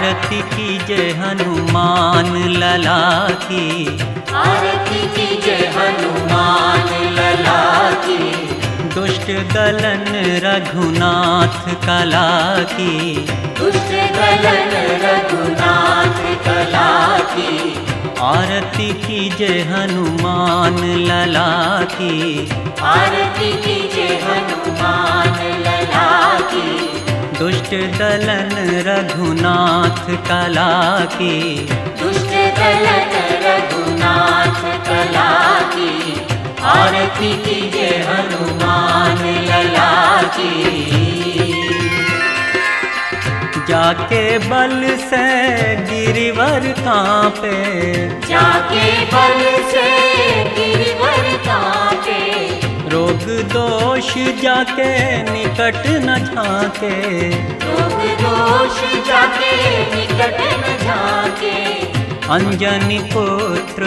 आरती कीजिए हनुमान लला की, आरती कीजिए हनुमान लला की। दुष्ट दलन रघुनाथ कला की, दुष्ट दलन रघुनाथ कला की। आरती कीजिए हनुमान लला की, आरती कीजिए हनुमान लला की। दुष्ट दलन रघुनाथ कला की, दुष्ट दलन रघुनाथ कला की। आरती कीजिए हनुमान लला की। जाके बल से गिरिवर कांपे, जाके बल से गिरिवर कांपे। रोग दोष जाके निकट न झांके, रोग दोष जाके निकट न झांके। अंजनी पुत्र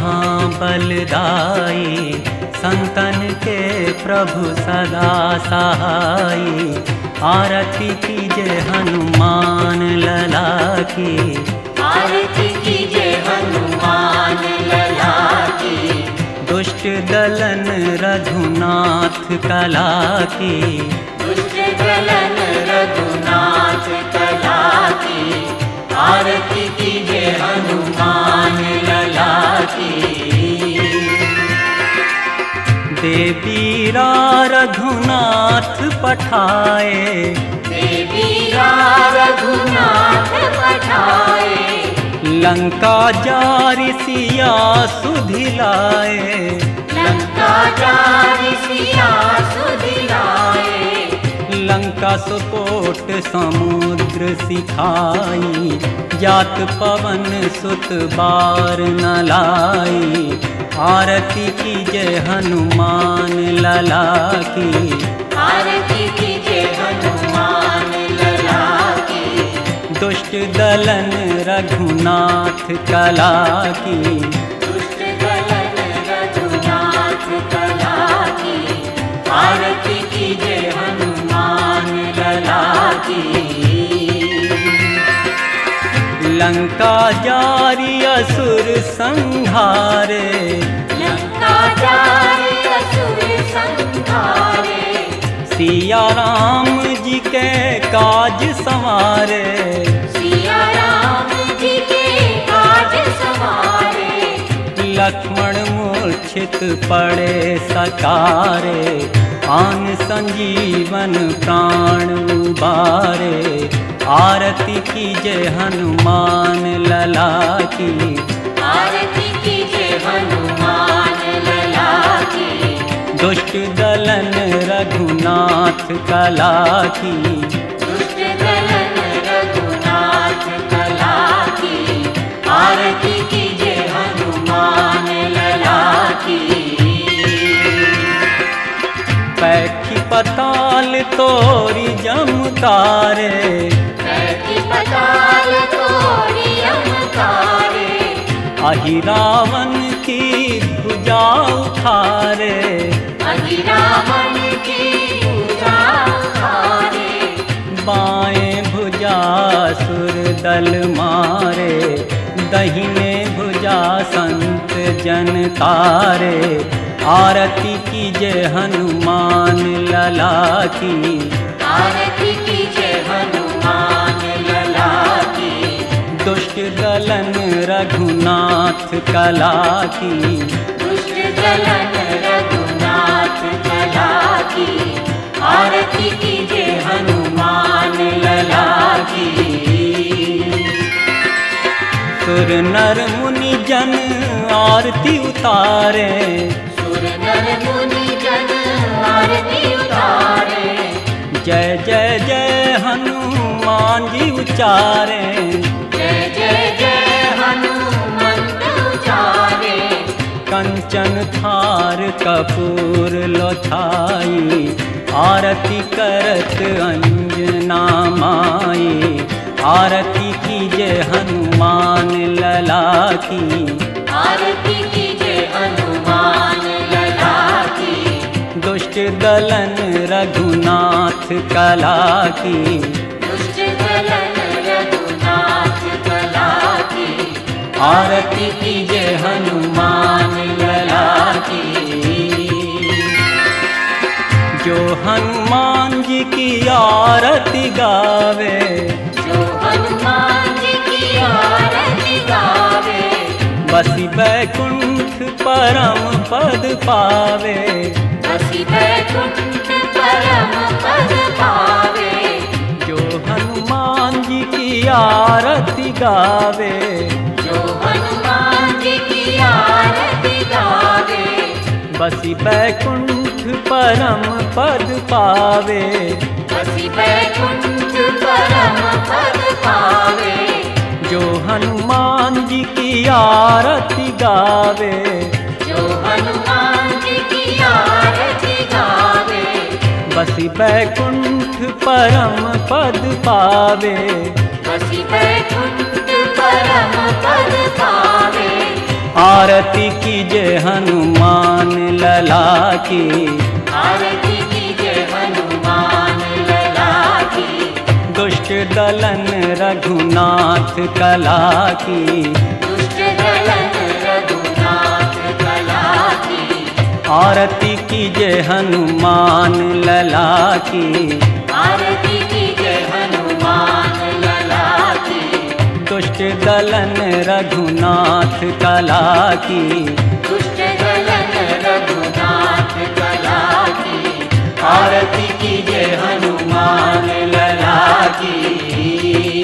महाबलदाई, संतन के प्रभु सदा सहाई। आरती कीजिए हनुमान लला की, आरती कीजिए हनुमान लला की। दुष्ट दलन रघुनाथ कला की, दुष्ट दलन रघुनाथ कला की। आरती कीजिए हनुमान लला की। देवीरा रघुनाथ पठाए, देवीरा रघुनाथ पठाए। लंका जारि सिया सुधिलाए, लंका जारि सिया सुधिलाए। लंका सुकोट समुद्र सिखाई, जात पवन सुत बार न लाई। आरती कीजिए हनुमान लला की, आरती कीजिए हनुमान लला की। दुष्ट दलन रघुनाथ कला की, दुष्ट दलन रघुनाथ कला की। आरती कीजिए हनुमान लला की। लंका जारि असुर संहारे, लंका जारि असुर संहारे। सिया राम जी के काज संवारे, सिया राम जी के काज संवारे। लक्ष्मण मूर्छित पड़े सकारे, आन संजीवन प्राण उबारे। आरती कीजिए हनुमान लला की, आरती कीजिए हनुमान लला की। दुष्ट दलन रघुनाथ कला की, दुष्ट दलन रघुनाथ कला की। आरती कीजिए हनुमान लला की। पैठी पताल तोरी जमकारे, पैठी पताल तोरी यमकारे। अहि रावण की भुजा उखारे, अहि रावण की भुजा उखारे। बाएं भुजा सुर दल मारे, दहिने भुजा संत जन तारे। आरती कीजिए हनुमान लला की, आरती कीजिए हनुमान लला की। दुष्ट दलन रघुनाथ कला की, दुष्ट दलन रघुनाथ कला की। आरती कीजिए हनुमान लला की। सुर नर मुनि जन आरती उतारे, सुर नर मुनि जन आरती उतारे। जय जय जय हनुमान जी उचारे, जय जय जय हनुमंत उचारे। कंचन थार कपूर लोछाई, आरती करत अंजना माई। आरती कीजिए हनुमान लला की, आरती कीजिए हनुमान लला की। दुष्ट दलन रघुनाथ कला की, दुष्ट दलन रघुनाथ आरती कीजे हनुमान लला की। जो हनुमान जी की आरती गावे, जो हनुमान जी की आरती गावे, बसी बैकुंठ परम पद पावे। बसी बैकुंठ परम पद पावे। जो हनुमान जी की आरती गावे, जो हनुमान जी की आरती गावे, बसी बैकुंठ परम पद पावे। बसी बैकुंठ परम पद पावे। जो हनुमान जी की आरती गावे, जो हनुमान जी की आरती गावे, बसी बैकुंठ परम पद पावे। बसी बैकुंठ परम पद पावे। आरती कीजे हनुमान लला की। आरती कीजे हनुमान लला की। दुष्ट दलन रघुनाथ कला की। दुष्ट दलन रघुनाथ कला की। आरती कीजे हनुमान लला की। आरती कीजे हनुमान लला की। दुष्ट दलन रघुनाथ कला की। दुष्ट दलन रघुनाथ कला की। आरती कीजे हनुमान लला की।